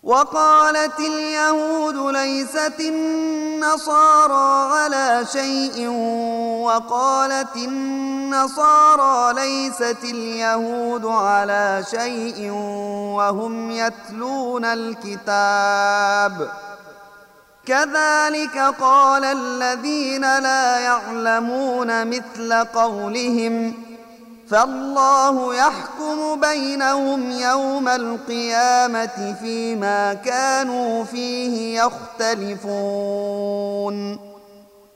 وقالت اليهود ليست النصارى على شيء وقالت النصارى ليست اليهود على شيء وهم يتلون الكتاب كذلك قال الذين لا يعلمون مثل قولهم فالله يحكم بينهم يوم القيامة فيما كانوا فيه يختلفون.